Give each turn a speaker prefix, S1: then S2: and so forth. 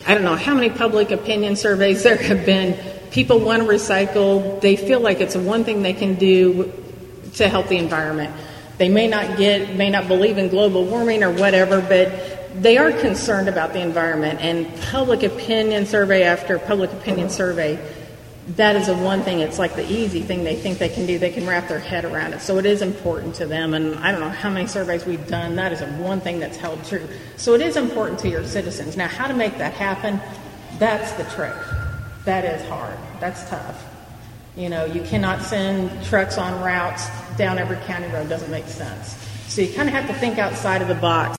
S1: I don't know how many public opinion surveys there have been. People want to recycle. They feel like it's the one thing they can do to help the environment. They may not believe in global warming or whatever, but they are concerned about the environment. And public opinion survey after public opinion survey, that is the one thing. It's like the easy thing they think they can do. They can wrap their head around it. So it is important to them. And I don't know how many surveys we've done. That is the one thing that's held true. So it is important to your citizens. Now, how to make that happen, that's the trick. That is hard. That's tough. You know, you cannot send trucks on routes down every county road. It doesn't make sense. So you kind of have to think outside of the box.